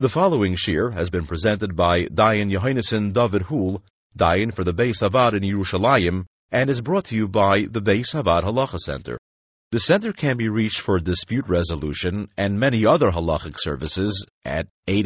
The following shir has been presented by Dayan Yohainason David Hul, Dayan for the Beis Havad in Yerushalayim, and is brought to you by the Beis Havad Halacha Center. The center can be reached for dispute resolution and many other halachic services at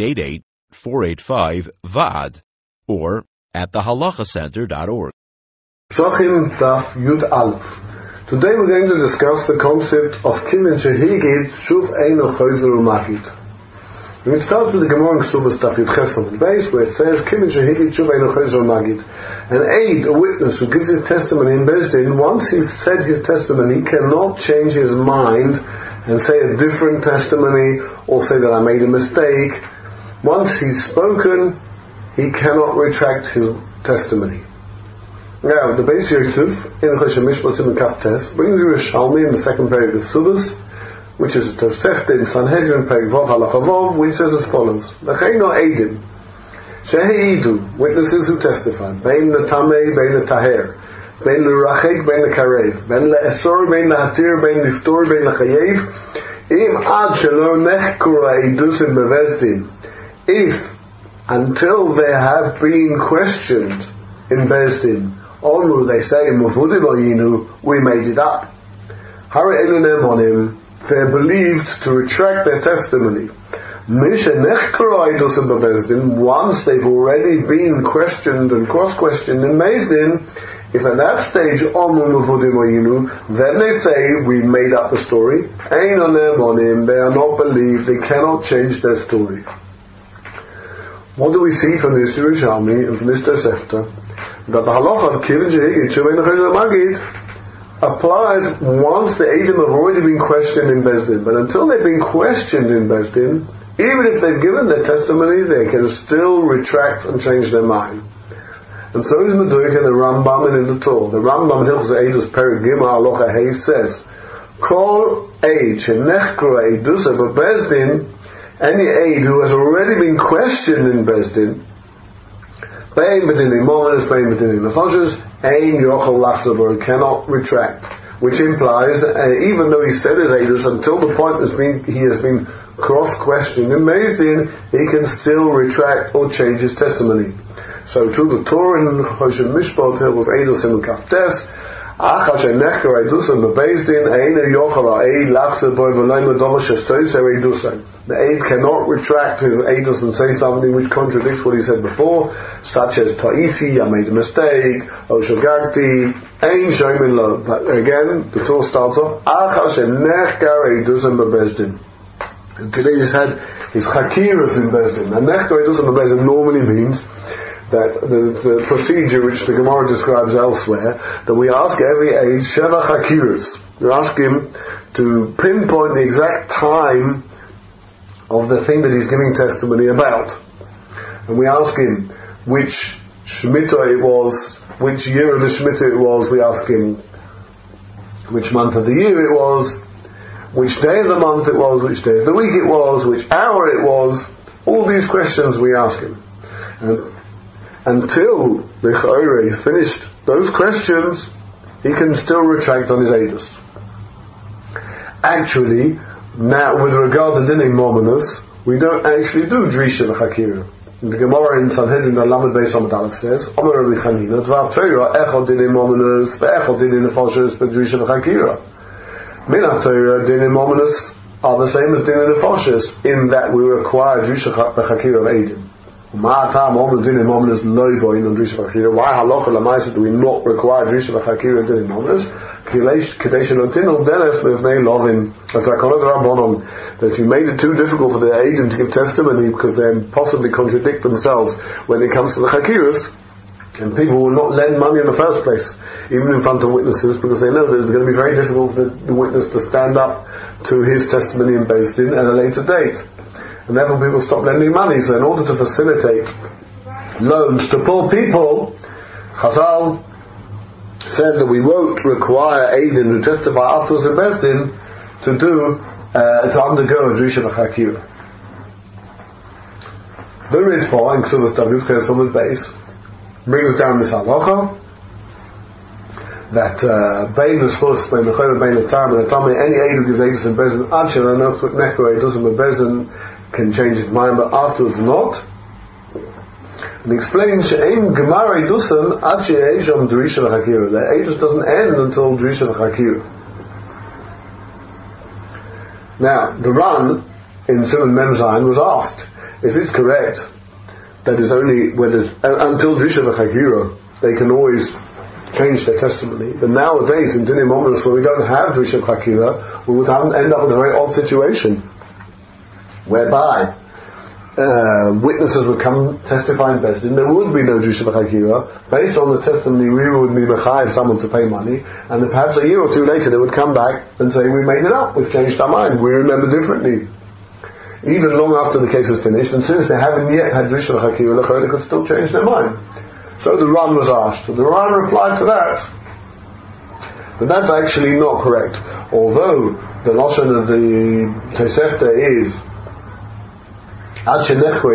888-485-VAAD or at thehalachacenter.org. Psachim Daf Yud Aleph. Today we're going to discuss the concept of Kivin Shehigid Shuv Eino Chozer U'Magid. And it starts with the Gemara in Ksubas Daf Yud Ches on the base where it says Kivin Shehigid Shuv Eino Chozer U'Magid. An aid, a witness who gives his testimony in Beis Din, once he's said his testimony, he cannot change his mind and say a different testimony or say that I made a mistake. Once he's spoken, he cannot retract his testimony. Now, the Beis Yosef in Choshen Mishpat in Kaftes brings Yerushalmi in the second period of Subas, which is Tosefta in Sanhedrin, Perek Vav Halacha Vav, which says as follows: L'cheino eidim sheheidu, witnesses who testify, bein letamei, bein letaher, bein lerachek, bein lekarev, bein leesor, bein lehatir, bein liftor, bein lechayev, im ad shelo nechkura eidusim bebeis din. If until they have been questioned in Beis Din, Omru, they say, Mufudim Oyinu, we made it up. Hare Elunem Onim, they're believed to retract their testimony. Misha Nechkara Eidusim Beis Din, once they've already been questioned and cross-questioned in Beis Din, if at that stage, Omru Mufudim Oyinu, then they say, we made up the story. Ein Onem Onim, they are not believed, they cannot change their story. What do we see from this Yerushalmi and from this Tosefta? That the halacha of Kivin Shehigid Shuv Eino Chozer U'Magid applies once the Eidim have already been questioned in Beis Din. But until they've been questioned in Beis Din, even if they've given their testimony, they can still retract and change their mind. And so is Meduik in the Rambam and in the Torah. The Rambam in Hilchos Eidus Perek Gimel Halacha Hey says, Kol Eid Shenechkara Eidusa Beis Din, any aid who has already been questioned in Beis Din, Bein B'dinim Momenes, Bein B'dinim Nefashos, Ein Yochel Lachzaber, cannot retract, which implies, even though he said his aidus, until the point he has been cross-questioned in Beis Din, he can still retract or change his testimony. So to the Torah in Choshen Mishpat, it was aidus in Kaftes, the aid cannot retract his aidus and say something which contradicts what he said before, such as Ta'ifi, I made a mistake, O Shagagti, Ein Shomin Lo. But again, the Torah starts off, and today he's had his Chakiras in Beis Din. And Nechkar Eidus in Beis Din normally means that the procedure which the Gemara describes elsewhere, that we ask every age Sheva Chakiras. We ask him to pinpoint the exact time of the thing that he's giving testimony about. And we ask him which Shemitah it was, which year of the Shemitah it was, we ask him which month of the year it was, which day of the month it was, which day of the week it was, which hour it was. All these questions we ask him. And until the Chayre has finished those questions, he can still retract on his Eidus. Actually, now with regard to Dinim Momenos, we don't actually do Drisha V'Chakira. The Gemara in Sanhedrin Lamed Beis Amud Aleph says, Omer Rabbi Chanina, Dvar Torah, Echad Dinim Momenos, Ve'echad Dinim Nefashos, B'Drisha V'Chakira. Min HaTorah, Dinim Momenos are the same as Dinim Nefashos, in that we require Drisha V'Chakira of Eidim. Why halacha l'maisa do we not require Drisha V'Chakira Dinim Momenos? That if you made it too difficult for the agent to give testimony because they possibly contradict themselves when it comes to the Chakiras, and people will not lend money in the first place, even in front of witnesses, because they know that it's going to be very difficult for the witness to stand up to his testimony in Beis Din at a later date. And therefore people stop lending money. So in order to facilitate loans to poor people, Chazal said that we won't require Eidim who testify afterwards in Beis Din to undergo a Drisha V'Chakira. The Ritva in Ksubas Daf Yud Ches Amud Beis brings down this halacha that Bein L'Schus, Bein L'Choyv, Bein L'Tar, Bein L'Tamei, any Eid who gives Eidus in Beis Din, Ad Shelo Nechkara Eidusim Beis Din, can change his mind, but afterwards not. And he explains, She'ein Gemara Idusan Ad She'eisham Drisha L'Chakira. The Eidus doesn't end until Drisha L'Chakira. Now, the Ran in Simon Mem Zayin was asked, if it's correct that is only until Drisha L'Chakira they can always change their testimony, but nowadays in Dinim Omerus, where we don't have Drisha L'Chakira, we would end up in a very odd situation whereby witnesses would come testify in Bezdin. There would be no Drisha L'Chakira. Based on the testimony, we would be mechayev someone to pay money, and then perhaps a year or two later they would come back and say, we made it up, we've changed our mind, we remember differently. Even long after the case is finished, and since they haven't yet had Drisha L'Chakira, they could still change their mind. So the Ran was asked, and the Ran replied to that that's actually not correct. Although the Lashon of the Tosefta is that's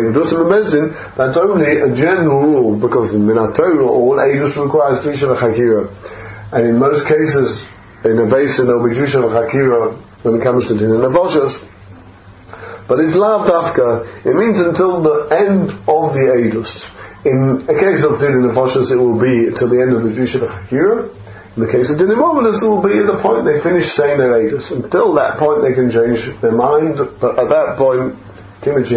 only a general rule, because in Torah all Eidus requires Drisha L'Chakira, and in most cases in a basin there will be Drisha L'Chakira when it comes to Din Nefashos, but it's Lav Dafka. It means until the end of the Eidus. In a case of Din Nefashos it will be till the end of the Drisha L'Chakira. In the case of Din Omerus it will be at the point they finish saying their Eidus. Until that point they can change their mind, but at that point now, the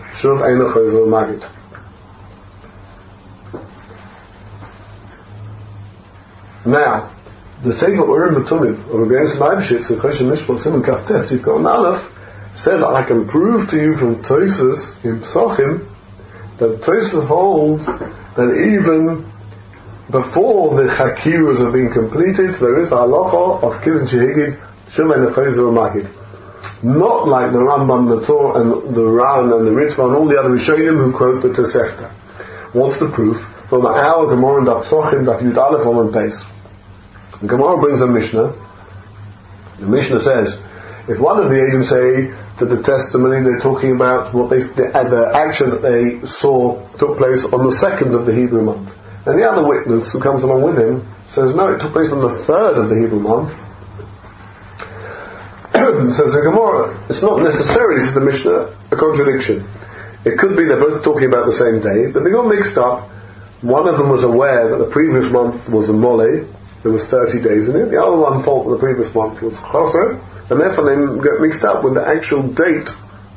Sefer Urim V'Tumim of Rabbi Yonasan Eibeshitz, the Choshen Mishpah Simon Kaftes Yivkon Aleph, says, I can prove to you from Tosfos in Psachim that Tosfos holds that even before the Chakiras have been completed, there is the halacha of Kivin Shehigid Shumei Nechozer Magid. Not like the Rambam, the Torah, and the Ran, and the Ritva, and all the other Rishonim who quote the Tosefta. What's the proof? From our Gemara and Psachim, that Yud Aleph on Beis. The Gemara brings a Mishnah. The Mishnah says, if one of the Eidim say that the testimony they're talking about what the action that they saw took place on the 2nd of the Hebrew month, and the other witness who comes along with him says no, it took place on the 3rd of the Hebrew month, says the Gemara, it's not necessarily, this is the Mishnah, a contradiction. It could be they're both talking about the same day, but they got mixed up. One of them was aware that the previous month was a Mole, there was 30 days in it. The other one thought that the previous month was Choser, and therefore they got mixed up with the actual date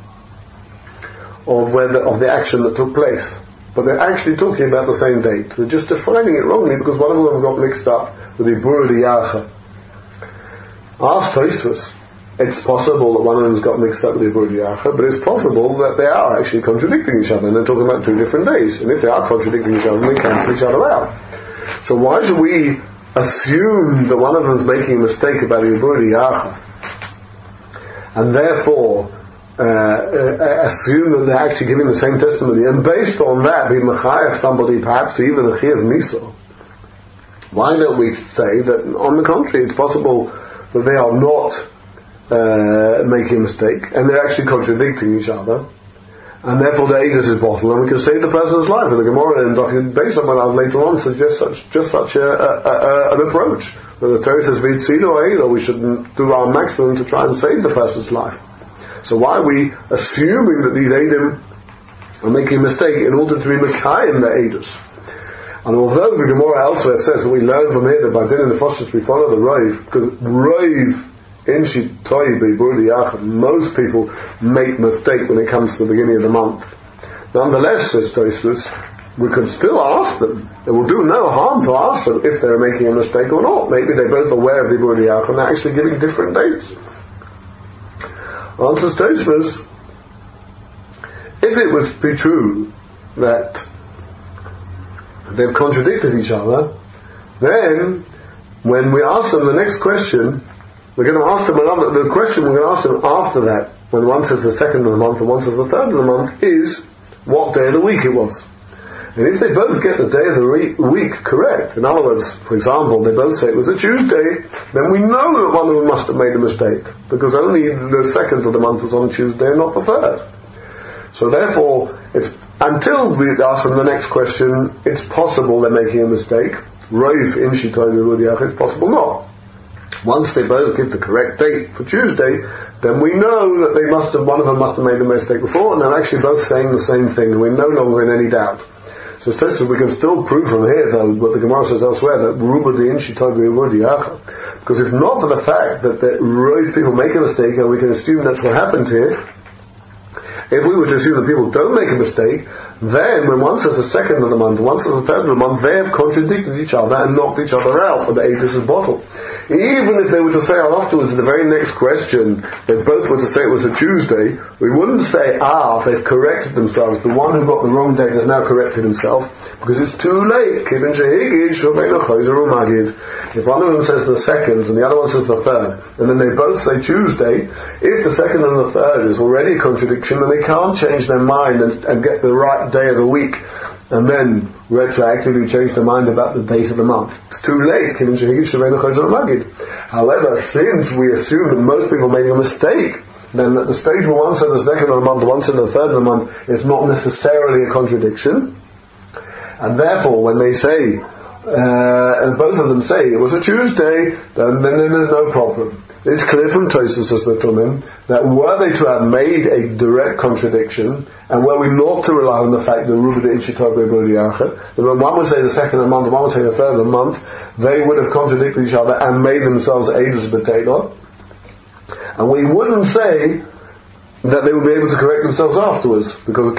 of the action that took place. But they're actually talking about the same date. They're just defining it wrongly because one of them got mixed up with the Ibur Diyacha. Ask Tosfos. It's possible that one of them's got mixed up with the Ibur Diyacha, but it's possible that they are actually contradicting each other and they're talking about two different days. And if they are contradicting each other, they cancel each other out. So why should we assume that one of them's making a mistake about the Ibur Diyacha and therefore assume that they're actually giving the same testimony, and based on that be mechayev somebody, perhaps even a chiyuv miso? Why don't we say that on the contrary, it's possible that they are not making a mistake and they're actually contradicting each other, and therefore the Eidus is bottled and we can save the person's life? And the Gemara and based on what later on suggests such an approach, that the Torah says we shouldn't do our maximum to try and save the person's life. So why are we assuming that these Eidim are making a mistake in order to be Mekayim the Eidus? And although the Gemara elsewhere says that we learn from here that by Din Nefashos we follow the Rov, because Rov in Shitoi B'Ibur Diyacha, most people make mistake when it comes to the beginning of the month. Nonetheless, says Tosfos, we can still ask them. It will do no harm to ask them if they're making a mistake or not. Maybe they're both aware of the Ibur Diyacha and they're actually giving different dates. Answers Tosfos, if it would be true that they've contradicted each other, then when we ask them the next question, we're going to ask them the question we're going to ask them after that, when one says the 2nd of the month and one says the 3rd of the month, is what day of the week it was. And if they both get the day of the week correct, in other words, for example, they both say it was a Tuesday, then we know that one of them must have made a mistake, because only the 2nd of the month was on a Tuesday and not the 3rd. So therefore, until we ask them the next question, it's possible they're making a mistake. Rov in Shitoi B'Ibur Diyacha, it's possible not. Once they both give the correct date for Tuesday, then we know that one of them must have made a mistake before, and they're actually both saying the same thing, and we're no longer in any doubt. So Tosfos, we can still prove from here, though, what the Gemara says elsewhere, that Ruba the Inshi because if not for the fact that the people make a mistake, and we can assume that's what happened here, if we were to assume that people don't make a mistake, then when one says the second of the month, one says the third of the month, they have contradicted each other and knocked each other out of the Eidos' bottle. Even if they were to say afterwards in the very next question, they both were to say it was a Tuesday, we wouldn't say, they've corrected themselves. The one who got the wrong date has now corrected himself, because it's too late. If one of them says the second and the other one says the third, and then they both say Tuesday, if the second and the third is already a contradiction, then they can't change their mind and get the right day of the week, and then retroactively change their mind about the date of the month. It's too late. However, since we assume that most people made a mistake, then at the stage where one said the second of the month, one said the third of the month, it's not necessarily a contradiction. And therefore, when they say, and both of them say it was a Tuesday, then there's no problem. It's clear from Tosfos, says the Tumim, that were they to have made a direct contradiction, and were we not to rely on the fact that Ruba the Inshitobe B'Diacha, that when one would say the second of the month, and one would say the third of the month, they would have contradicted each other and made themselves Eidos B'Teilah, and we wouldn't say that they would be able to correct themselves afterwards, because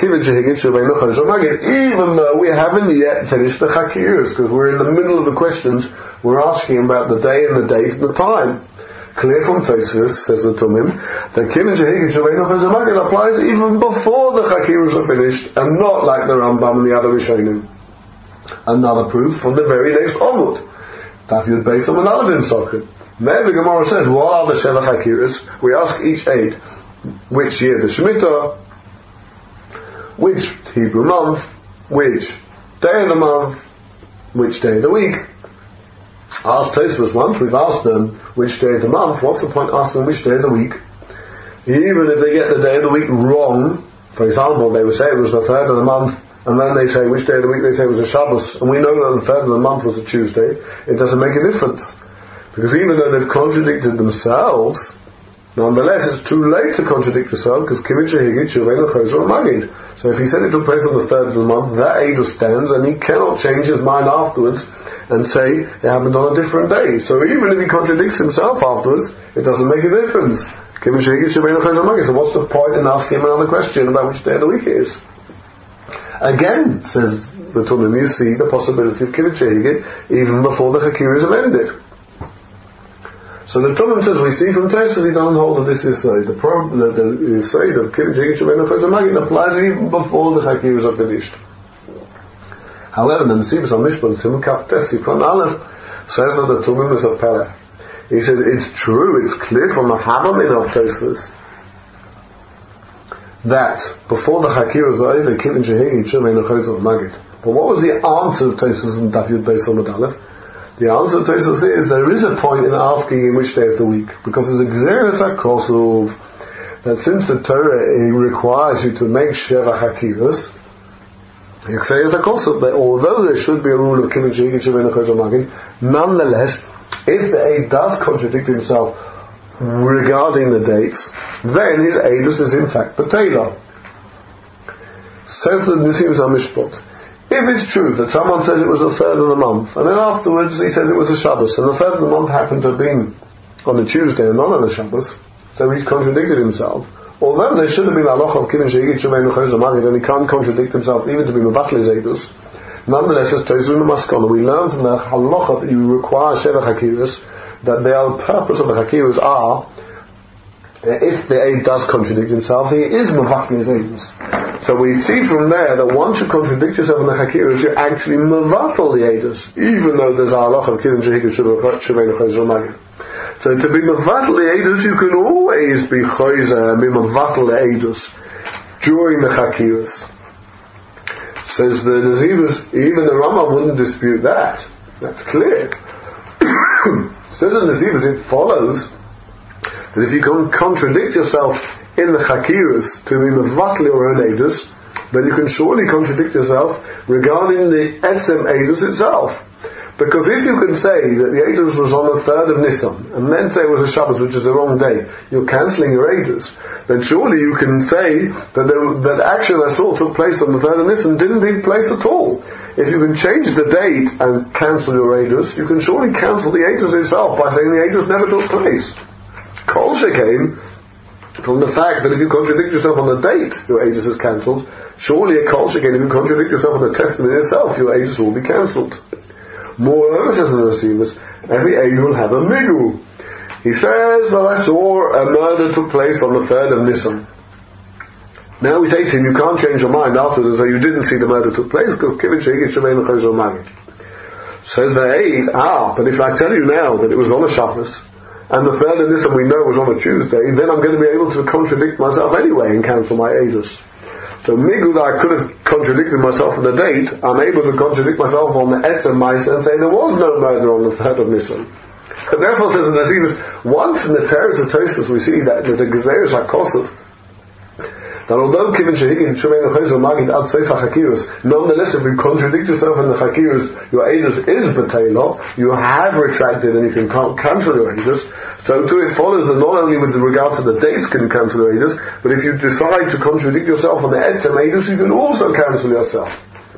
even though we haven't yet finished the Chakiros, because we're in the middle of the questions, we're asking about the day and the date and the time. Clear from Tosfos, says the Tumim, that Kivin Shehigit Shavei Nochel Magid applies even before the Chakiros are finished, and not like the Rambam and the other Rishonim. Another proof from the very next Omud. Daf Yud Beis on another Din Socket. There the Gemara says, what are the Sheva Chakiros? We ask each aid, which year the Shemitah, which Hebrew month, which day of the month, which day of the week. Asked Tosfos once, we've asked them which day of the month, what's the point asking them which day of the week? Even if they get the day of the week wrong, for example, they would say it was the third of the month, and then they say which day of the week, they say it was a Shabbos, and we know that the third of the month was a Tuesday, it doesn't make a difference. Because even though they've contradicted themselves, nonetheless it's too late to contradict yourself, because Kivin Shehigit Shavei Nochel Magid. So if he said it took place on the third of the month, that Eidos stands, and he cannot change his mind afterwards and say it happened on a different day. So even if he contradicts himself afterwards, it doesn't make a difference. So what's the point in asking him another question about which day of the week it is? Again, says the Tumim, you see the possibility of Kivin Shehigit even before the Chakiros have ended. So the Tumim says, we see from Tosfos he doesn't hold that this is the side of Kivin Shehigit Shavei Nochel Magid applies even before the Chakiros are finished. However, the Nesivos HaMishpat, Simon Kaf Sifron Aleph, says that the Tumim is a Pelech. He says it's true, it's clear from the Havamin of Tosfos that before the Chakiros are over, Kivin Shehigit Shavei Nochel Magid. But what was the answer of Tosfos in Daf Yud Beis Amud Aleph? The answer of Tosfos is there is a point in asking in which day of the week, because there's a Gzeres HaKosov that since the Torah requires you to make Sheva Chakiros, that although there should be a rule of Kivin Shehigit Shavei Nochel Magid, nonetheless, if the aid does contradict himself regarding the dates, then his Eidos is in fact B'Teilah. Says the Nesivos HaMishpat, if it's true that someone says it was the third of the month, and then afterwards he says it was a Shabbos, and the third of the month happened to have been on a Tuesday and not on a Shabbos, so he's contradicted himself. Although there should have been a halacha of Kivin Shehigit Shavei Nochel Magid, and he can't contradict himself even to be mevatel his Eidos, nonetheless, as Tosfos in the Maskana, we learn from the halacha that you require Sheva Chakiros, that the purpose of the Chakiros are, if the aid does contradict himself, he is mevatel his Eidos. So we see from there that once you contradict yourself in the Chakiros, you're actually mevatel the Eidos, even though there's a halacha of Kivin Shehigit Shavei Nochel Magid. So to be mevatel the Eidos, you can always be choizer and be mevatel the Eidos during the Chakiros. Says the Nesivos, even the Rambam wouldn't dispute that. That's clear. Says the Nesivos, it follows that if you can contradict yourself in the Chakiros to be mevatel your own Eidos, then you can surely contradict yourself regarding the Etzem Eidos itself. Because if you can say that the Eidos was on the 3rd of Nisan, and then say it was a Shabbos, which is the wrong day, you're cancelling your Eidos, then surely you can say that actually that assault took place on the 3rd of Nisan didn't take place at all. If you can change the date and cancel your Eidos, you can surely cancel the Eidos itself by saying the Eidos never took place. Kol Shekain, from the fact that if you contradict yourself on the date, your Eidos is cancelled, surely a Kol Shekain, if you contradict yourself on the testament itself, your Eidos will be cancelled. Moreover, says the Nasimus, every Eid will have a Migu. He says, well, I saw a murder took place on the 3rd of Nisan. Now we say to him, you can't change your mind afterwards and say you didn't see the murder took place, because Kivin Shegit Shemein Chayzer Magid. Says the Eid, but if I tell you now that it was on a Shabbos, and the 3rd of Nisan we know was on a Tuesday, then I'm going to be able to contradict myself anyway and cancel my Eidos. So Migu that I could have contradicted myself on the date, I'm able to contradict myself on the Etzem Maisa and say there was no murder on the 3rd of Nisan. And therefore says in Nasimus, once in the Teretz of Tosfos we see that there's a Gezeirus HaKosov, that although Kivin Shehigin Shumein Chayzer Magid Ad Sefer Chakiros, nonetheless if you contradict yourself in the Chakiros, your Eidos is B'Teila, you have retracted and you can cancel your Eidos. So too it follows that not only with regard to the dates can you cancel your Eidos, but if you decide to contradict yourself on the Etzem Eidos, you can also cancel yourself.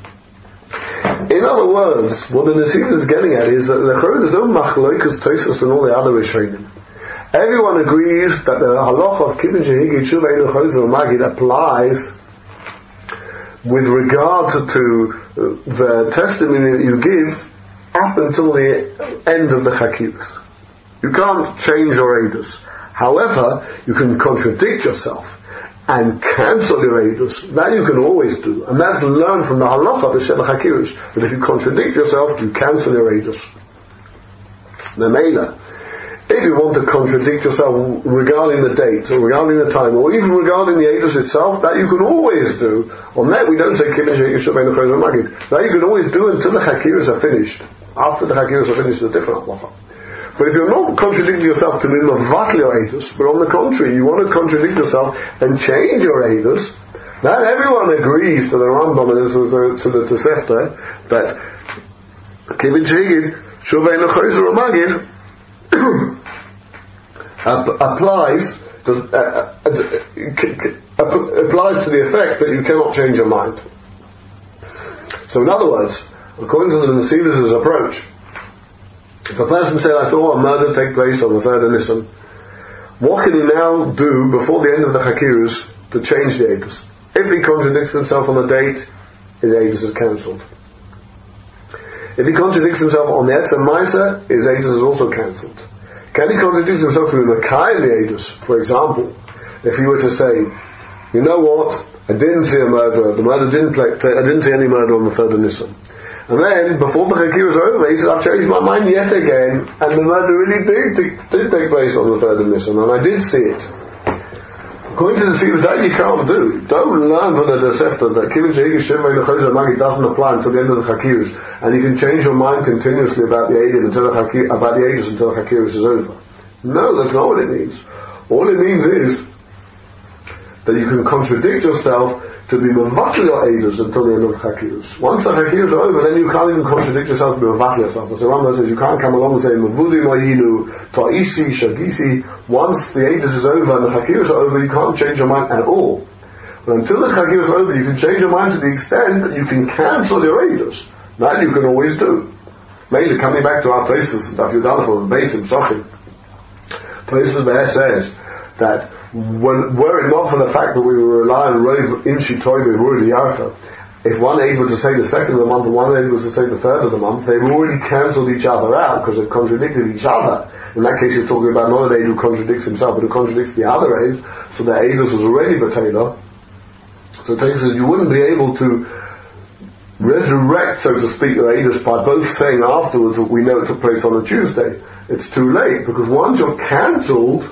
In other words, what the Nasiv is getting at is that there's no Machlokas, Tosfos and all the other Rishonim. Everyone agrees that the halacha of Kivin Shehigit Shumein Chayzer Magid applies with regard to the testimony that you give up until the end of the Chakiros. You can't change your Eidos. However, you can contradict yourself and cancel your Eidos. That you can always do. And that's learned from the halacha of the Sheva Chakiros. That if you contradict yourself, you cancel your Eidos. The Mela. If you want to contradict yourself regarding the date, or regarding the time, or even regarding the Eidos itself, that you can always do. On that we don't say Kivin Shehigit Shumein Chayzer Magid. That you can always do until the Chakiros are finished. After the Chakiros are finished, it's a different halacha. But if you're not contradicting yourself to mean Mavatl your Eidos, but on the contrary, you want to contradict yourself and change your Eidos, then everyone agrees to the Rambam and to the Tosefta that Kivin Shehigit Shumein Chayzer Magid applies to the effect that you cannot change your mind. So in other words, according to the Nesivus' approach, if a person said, I saw a murder take place on the 3rd of Nisan, what can he now do before the end of the Chakiros to change the Eidos? If he contradicts himself on the date, his Eidos is cancelled. If he contradicts himself on the Etzem Maisa, his Eidos is also cancelled. Can he contradict himself to the Makai in the Eidos? For example, if he were to say, you know what, I didn't see a murderer, I didn't see any murder on the 3rd of Nisan. And then, before the Chakiros was over, he said, I've changed my mind yet again, and the murder really did take place on the 3rd of Nisan, and I did see it. According to the Sivas, that you can't do. Don't learn from the Tosefta that Kivin Shehigit Shumein Chayzer Magid doesn't apply until the end of the Chakiros, and you can change your mind continuously about the Eidos until the Chakiros is over. No, that's not what it means. All it means is that you can contradict yourself to be Mavatl your Eidos until the end of the Chakiros. Once the Chakiros are over, then you can't even contradict yourself to be Mavatl yourself. As the Rambam says, you can't come along and say, Mavudi Mayinu, Ta'isi, Shagisi. Once the Eidos is over and the Chakiros are over, you can't change your mind at all. But until the Chakiros are over, you can change your mind to the extent that you can cancel your Eidos. That you can always do. Mainly coming back to our Tosfos, Daf Yud Aleph of the Beis in Psachim. Tosfos there says that were it not for the fact that we were relying on Rov Inshi Toiv Rudi Yarka, if one Eid was to say the 2nd of the month and one Eid was to say the 3rd of the month, they've already cancelled each other out because they've contradicted each other. In that case, you're talking about not an Eid who contradicts himself, but who contradicts the other Eid, so the Eidus was already B'Teila. So it takes that you wouldn't be able to resurrect, so to speak, the Eidus by both saying afterwards that we know it took place on a Tuesday. It's too late, because once you're cancelled,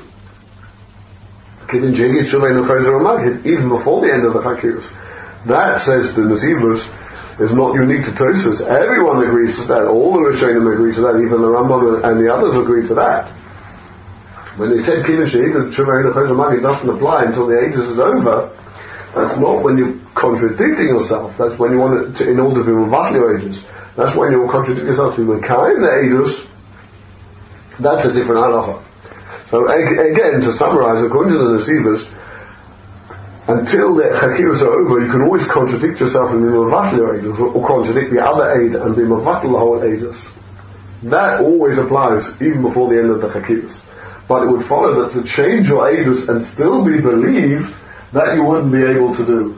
Kivin Shehigit Shumein Chayzer Magid, even before the end of the Chakiros. That, says the Nesivus, is not unique to Tosfos. Everyone agrees to that. All the Rishonim agree to that. Even the Rambam and the others agree to that. When they said Kivin Shehigit Shumein Chayzer Magid doesn't apply until the Eidos is over, That's not when you're contradicting yourself. That's when you want to, in order to be Mavatli your Eidus. That's when you're contradicting yourself to be Mekayim the Eidus. That's a different halacha. So again, to summarize, according to the Nesivos, until the Chakiros are over, you can always contradict yourself and be Mavatli your Eidus, or contradict the other Eid and be Mavatli the whole Eidus. That always applies, even before the end of the Chakiros. But it would follow that to change your Eidus and still be believed, that you wouldn't be able to do.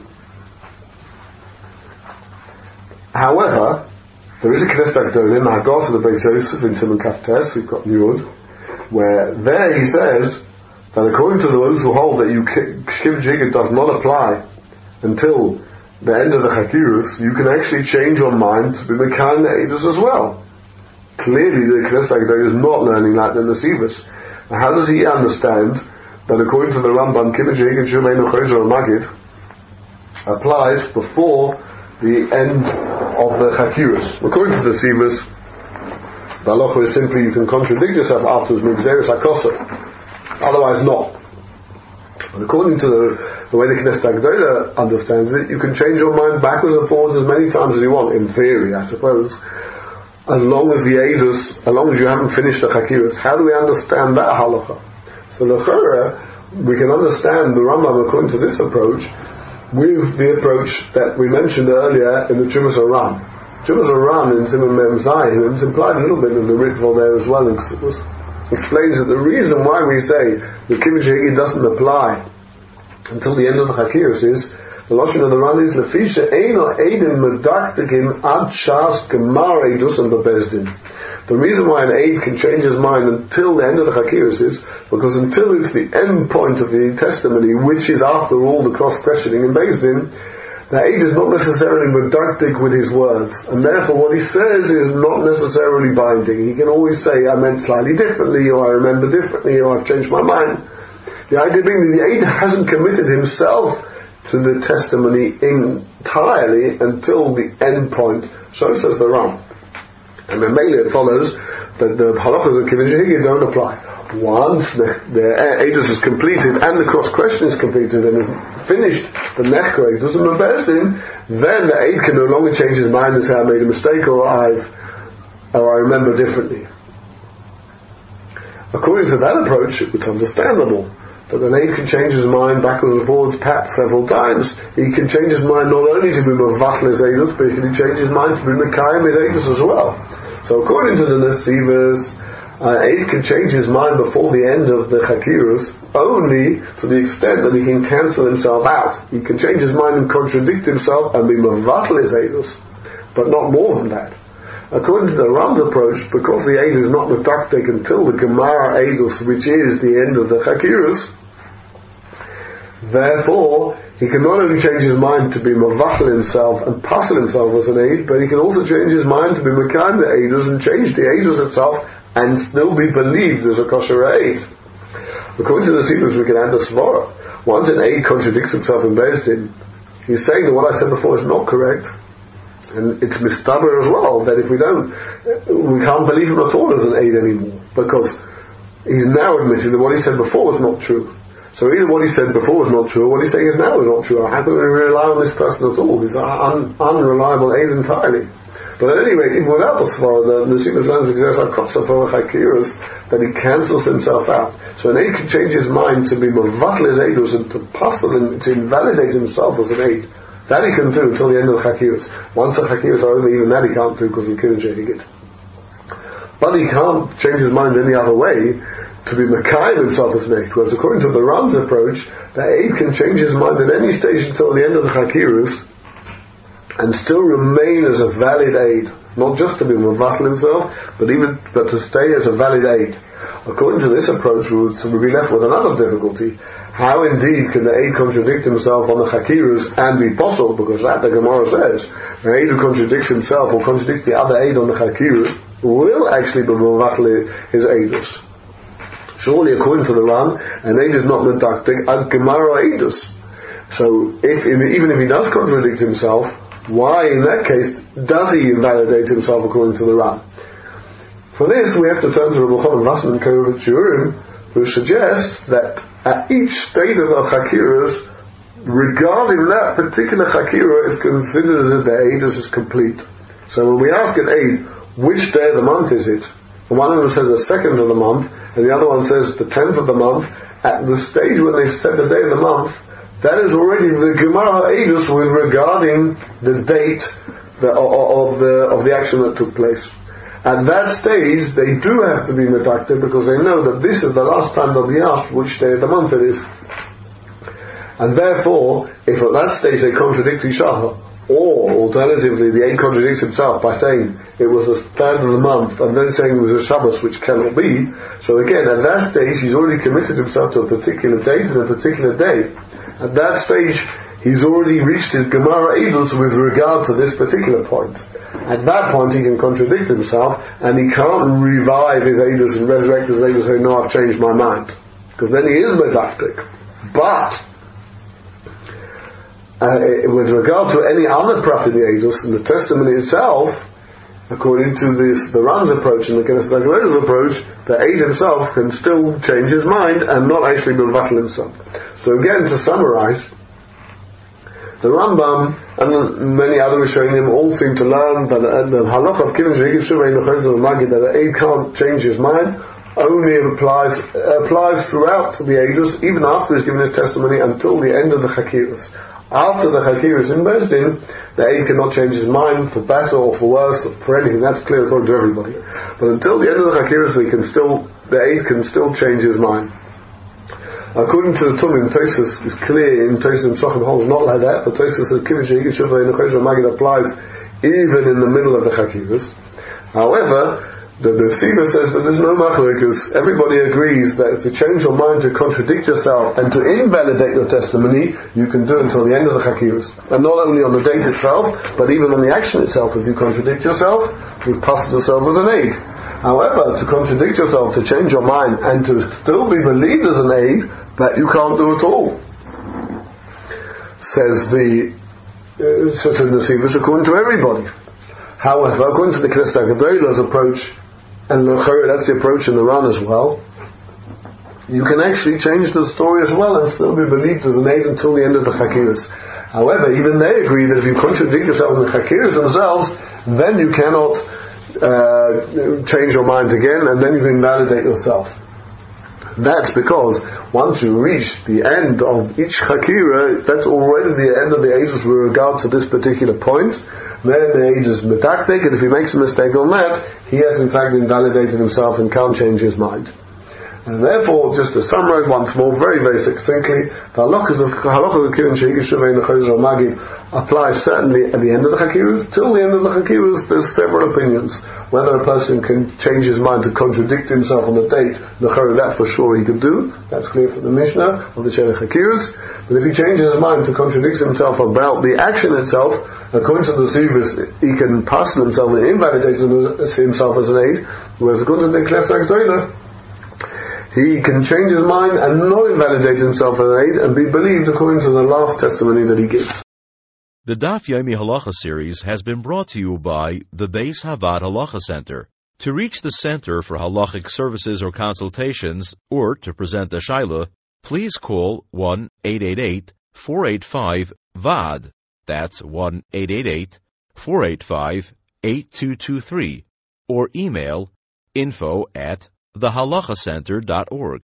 However, there is a Knesset Gdolim, Hagos of the Beis Yosef in Simon Kaftes, we've got Yud, where there he says that according to those who hold that Shkim Jigit does not apply until the end of the Chakiros, you can actually change your mind to be Mekan Eidus as well. Clearly the Knesset Gdolim is not learning that in the Sivas. How does he understand that according to the Rambam, Kibbutz Yeged Shumeinu Chozer Magid applies before the end of the Chakiros? According to the Sivas, the halacha is simply you can contradict yourself afterwards, Migzeres HaKosov, otherwise not. But according to the way the Knesset Gdola understands it, you can change your mind backwards and forwards as many times as you want, in theory, I suppose, as long as as long as you haven't finished the Chakiros. How do we understand that halacha? So l'chora, we can understand the Rambam according to this approach with the approach that we mentioned earlier in the Chuvas Aran. Chuvas Aran in Simon Mem Zayin, and it's implied a little bit in the Ritval there as well, explains that the reason why we say the Kibbutz Yegid doesn't apply until the end of the Chakiros is the Lashon of the Ran is Lefisha Eino Eidin Medaktikim Ad Shas Gemar Eidus and Bebezdin. The reason why an aid can change his mind until the end of the Chakiros is because until it's the end point of the testimony, which is after all the cross-questioning in Beis Din, the aid is not necessarily medactic with his words, and therefore what he says is not necessarily binding. He can always say, I meant slightly differently, or I remember differently, or I've changed my mind. The idea being that the aid hasn't committed himself to the testimony entirely until the end point. So says the Ram. And then mainly it follows that the halachas of Kibbutz Yegid don't apply. Once the Eidus is completed and the cross question is completed and is finished, the Nechko Eidus and the Bezdin, then the Eid can no longer change his mind and say I made a mistake or I remember differently. According to that approach, it's understandable that an aid can change his mind backwards and forwards perhaps several times. He can change his mind not only to be Mavatl his Eidus, but he can change his mind to be Mekayim his Eidus as well. So according to the Nesivos, aid can change his mind before the end of the Chakiros only to the extent that he can cancel himself out. He can change his mind and contradict himself and be Mavatl his Eidus, but not more than that. According to the Ram's approach, because the aid is not medaktik until the Gemara Eidus, which is the end of the Chakiros, therefore he can not only change his mind to be Mavatl himself and passel himself as an aid, but he can also change his mind to be Mekayim the Eidus and change the Eidus itself and still be believed as a kosher aid. According to the Sivos, we can add the Svara. Once an aid contradicts himself in Beis Din, he's saying that what I said before is not correct. And it's mistaber as well, that if we can't believe him at all as an aid anymore, because he's now admitting that what he said before was not true. So either what he said before was not true, or what he's saying is now is not true. How can we rely on this person at all? He's an unreliable aid entirely. But at any rate, even without the Svara, the Nesivos learns exerts our Kotsa for Chakiros, that he cancels himself out. So an aid can change his mind to be Mavatl his Eidus and to passel him, to invalidate himself as an aid. That he can do until the end of the Chakiros. Once the Chakiros are over, even that he can't do because he couldn't change it. But he can't change his mind any other way to be Mekayim himself as an aid. Whereas according to the Ram's approach, the aid can change his mind at any stage until the end of the Chakiros and still remain as a valid aid. Not just to be Mavatl himself, but to stay as a valid aid. According to this approach, we would be left with another difficulty. How indeed can the aid contradict himself on the Chakiros and be possible? Because that the Gemara says, the aid who contradicts himself or contradicts the other aid on the Chakiros will actually be Mavatl his Eidus. Surely, according to the Ran, an aid is not medaktik ad Gemara Eidus. So, even if he does contradict himself, why in that case does he invalidate himself according to the Ran? For this, we have to turn to Rabbi Chanan Vassman Korovitz Shurim, who suggests that at each state of the Chakiros, regarding that particular Chakira, is considered that the Eidus is complete. So when we ask an Eid, which day of the month is it? And one of them says the 2nd of the month, and the other one says the 10th of the month. At the stage when they've said the day of the month, that is already the Gemara Eidus with regarding the date of the action that took place. At that stage, they do have to be medacted because they know that this is the last time they'll be asked which day of the month it is. And therefore, if at that stage they contradict each other, or alternatively the Eid contradicts himself by saying it was the 3rd of the month and then saying it was a Shabbos, which cannot be, so again at that stage he's already committed himself to a particular date and a particular day. At that stage he's already reached his Gemara Eidus with regard to this particular point. At that point he can contradict himself and he can't revive his Eidus and resurrect his Eidus saying, no, I've changed my mind, because then he is medactic. But with regard to any other prat in the Eidus, and the testimony itself, according to the Ram's approach and the Knesset HaGedolah approach, the Eid himself can still change his mind and not actually mevatel himself. So again, to summarize, the Rambam and many other Rishonim all seem to learn that the halach of Kivin Shehigid Shuvei Nechayzer Magid, that the Eid can't change his mind, only applies throughout the Eidus, even after he's given his testimony, until the end of the Chakiras. After the Chakir is in Beis Din, the Eid cannot change his mind for better or for worse, or for anything. That's clear according to everybody. But until the end of the Chakir, the Eid can still change his mind. According to the Tumim, Tosfos is clear in Tosfos and Sochem holds not like that, but Tosfos says Kivin Shehigid Shuvei Nechayzer Magid applies even in the middle of the Chakiras. However, the Siva says that there's no machlokes. Everybody agrees that to change your mind, to contradict yourself, and to invalidate your testimony, you can do until the end of the Chakiras. And not only on the date itself, but even on the action itself. If you contradict yourself, you've passed yourself as an Eid. However, to contradict yourself, to change your mind, and to still be believed as an Eid, that you can't do at all. Says in the Siva, according to everybody. However, according to the Knesset HaGedolah's approach, and that's the approach in the Ran as well, you can actually change the story as well and still be believed as an Eid until the end of the Chakiras. However, even they agree that if you contradict yourself in the Chakiras themselves, then you cannot change your mind again, and then you can validate yourself. That's because once you reach the end of each Chakira, that's already the end of the Eidus with regard to this particular point. Then the Eid is medactic, and if he makes a mistake on that, he has in fact invalidated himself and can't change his mind. And therefore, just to summarize once more, very, very succinctly, the halakha of Kivin Shehigid Shuvei Nechayzer Magid applies certainly at the end of the Chakiras. Till the end of the Chakiras, there's several opinions. Whether a person can change his mind to contradict himself on the date, that for sure he could do. That's clear from the Mishnah of the Shelech Chakiras. But if he changes his mind to contradict himself about the action itself, according to the Sivas, he can pass himself and invalidate himself as an Eid. Whereas according to the Knesset HaGedolah, he can change his mind and not invalidate himself as an Eid and be believed according to the last testimony that he gives. The Daf Yomi Halacha series has been brought to you by the Beis Havad Halacha Center. To reach the Center for Halachic Services or Consultations, or to present a Shaila, please call 1-888-485-VAD. That's 1-888-485-8223. Or email info@thehalachacenter.org.